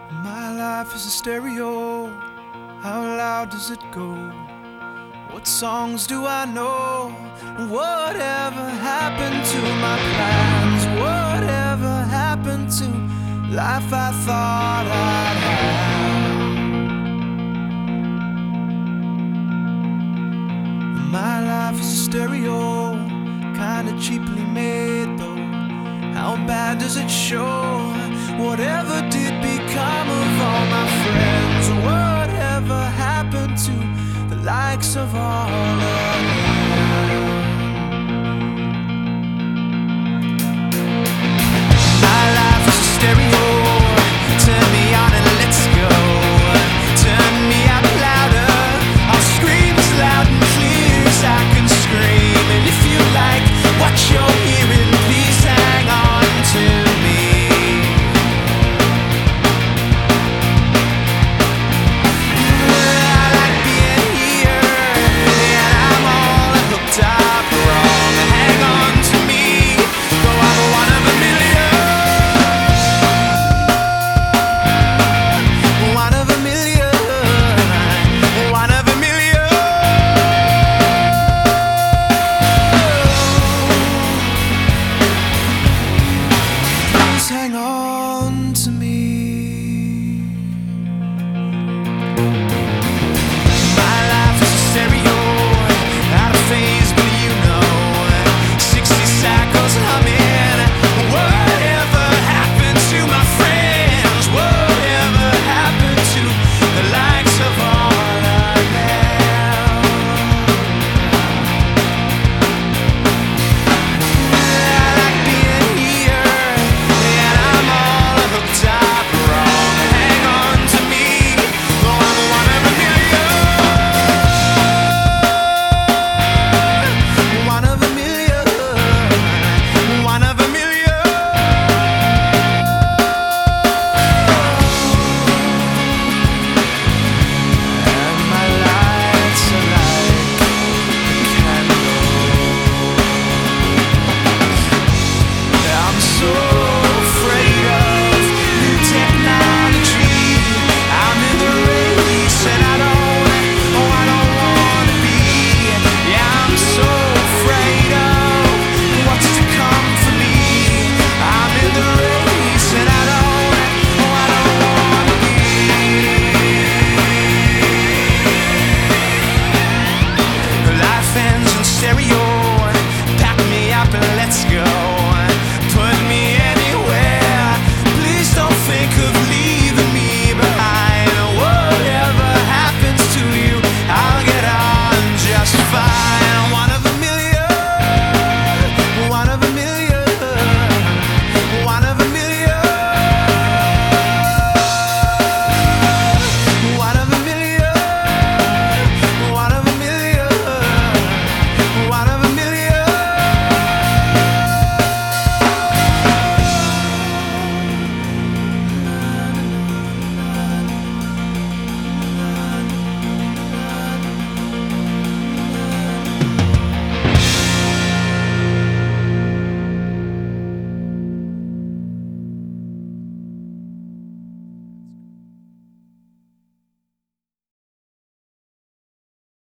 My life is a stereo. How loud does it go? What songs do I know? Whatever happened to my plans? Whatever happened to life I thought I'd have? My life is a stereo, kinda cheaply made though. How bad does it show? Whatever did